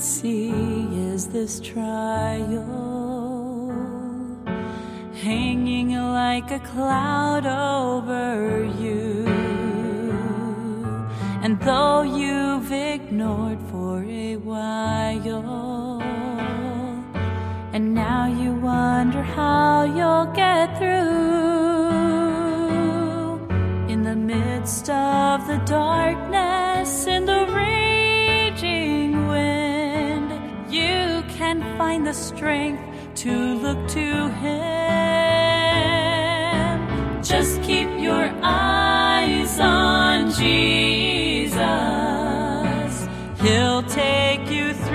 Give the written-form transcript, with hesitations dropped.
see is this trial hanging like a cloud over you. And though you've ignored for a while, and now you wonder how you'll get through, in the midst of the darkness, in the raging wind, you can find the strength to look to Him. Just keep your eyes on Jesus. He'll take you through.